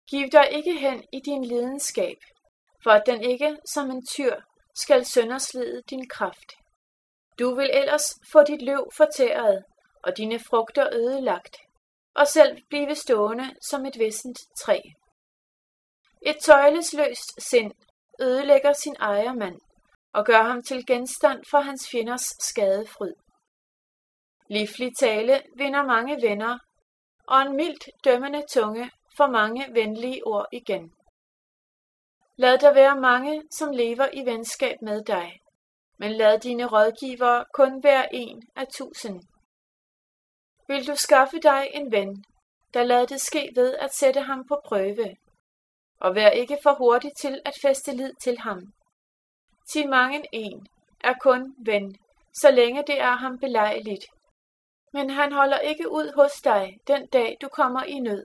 Giv dig ikke hen i din lidenskab, for at den ikke som en tyr skal sønderslide din kraft. Du vil ellers få dit løv fortæret og dine frugter ødelagt, og selv blive stående som et vissent træ. Et tøjlesløst sind ødelægger sin ejermand og gør ham til genstand for hans fjenders skadefryd. Livlig tale vinder mange venner, og en mildt dømmende tunge får mange venlige ord igen. Lad der være mange, som lever i venskab med dig, men lad dine rådgivere kun være 1 af 1000. Vil du skaffe dig en ven, der lad det ske ved at sætte ham på prøve, og vær ikke for hurtig til at fæste lid til ham. Ti mangen en er kun ven, så længe det er ham belejligt, men han holder ikke ud hos dig den dag du kommer i nød.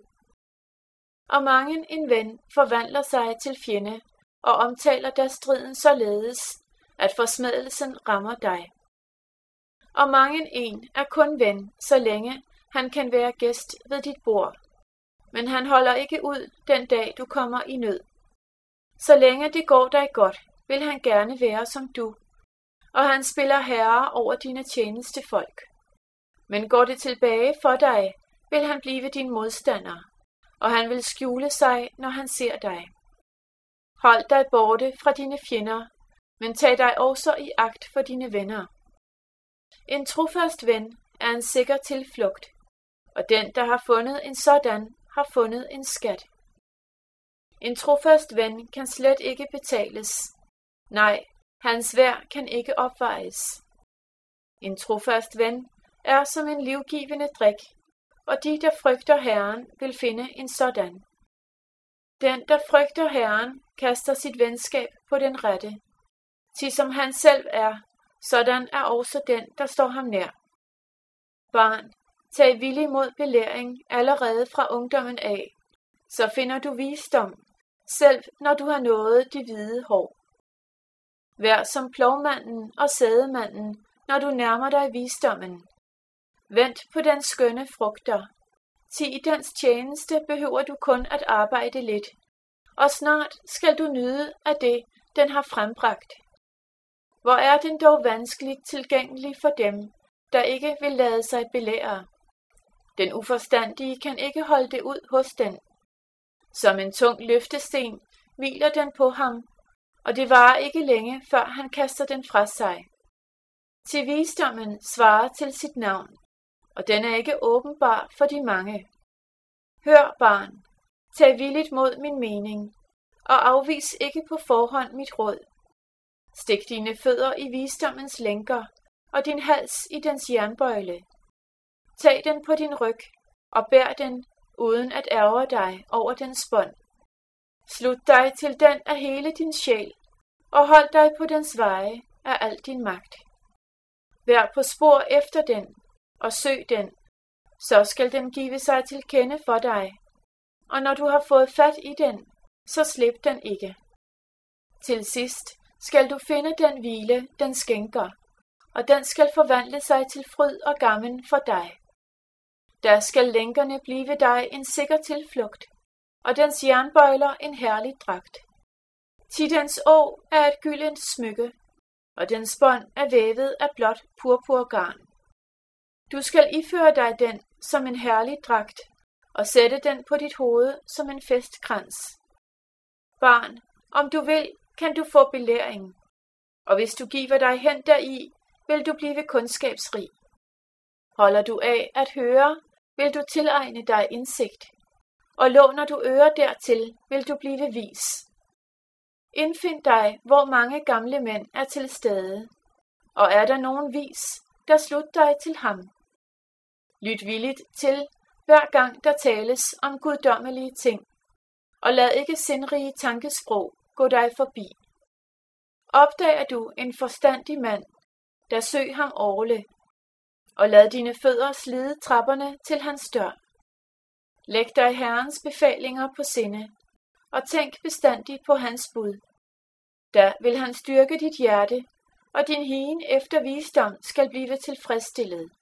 Og mangen en ven forvandler sig til fjende og omtaler da striden således, at forsmædelsen rammer dig. Og mangen en er kun ven, så længe han kan være gæst ved dit bord, men han holder ikke ud den dag du kommer i nød. Så længe det går dig godt, vil han gerne være som du, og han spiller herre over dine tjenestefolk. Men går det tilbage for dig, vil han blive din modstander, og han vil skjule sig, når han ser dig. Hold dig borte fra dine fjender, men tag dig også i agt for dine venner. En trofast ven er en sikker tilflugt, og den, der har fundet en sådan, har fundet en skat. En trofast ven kan slet ikke betales. Nej, hans værd kan ikke opvejes. En trofast ven er som en livgivende drik, og de, der frygter Herren, vil finde en sådan. Den, der frygter Herren, kaster sit venskab på den rette. Til som han selv er, sådan er også den, der står ham nær. Barn, tag villig mod belæring allerede fra ungdommen af, så finder du visdom, selv når du har nået de hvide hår. Vær som plovmanden og sædemanden, når du nærmer dig visdommen. Vent på dens skønne frugter. Til i dens tjeneste behøver du kun at arbejde lidt, og snart skal du nyde af det, den har frembragt. Hvor er den dog vanskeligt tilgængelig for dem, der ikke vil lade sig belære. Den uforstandige kan ikke holde det ud hos den. Som en tung løftesten hviler den på ham, og det varer ikke længe, før han kaster den fra sig. Til visdommen svarer til sit navn, og den er ikke åbenbar for de mange. Hør, barn, tag villigt mod min mening, og afvis ikke på forhånd mit råd. Stik dine fødder i visdommens lænker, og din hals i dens jernbøjle. Tag den på din ryg, og bær den, uden at ærgre dig over dens bånd. Slut dig til den af hele din sjæl, og hold dig på dens veje af al din magt. Vær på spor efter den, og søg den, så skal den give sig til kende for dig, og når du har fået fat i den, så slip den ikke. Til sidst skal du finde den hvile, den skænker, og den skal forvandle sig til fryd og gammen for dig. Der skal lænkerne blive dig en sikker tilflugt, og dens jernbøjler en herlig dragt. Til dens å er et gyldent smykke, og dens bånd er vævet af blåt purpurgarn. Du skal iføre dig den som en herlig dragt, og sætte den på dit hoved som en festkrans. Barn, om du vil, kan du få belæring, og hvis du giver dig hen deri, vil du blive kundskabsrig. Holder du af at høre, vil du tilegne dig indsigt, og låner du ører dertil, vil du blive vis. Indfind dig, hvor mange gamle mænd er til stede, og er der nogen vis, der slut dig til ham. Lyt villigt til, hver gang der tales om guddommelige ting, og lad ikke sindrige tankesprog gå dig forbi. Opdager du en forstandig mand, der søg ham orle, og lad dine fødder slide trapperne til hans dør. Læg dig Herrens befalinger på sinde, og tænk bestandigt på hans bud. Da vil han styrke dit hjerte, og din higen efter visdom skal blive tilfredsstillet.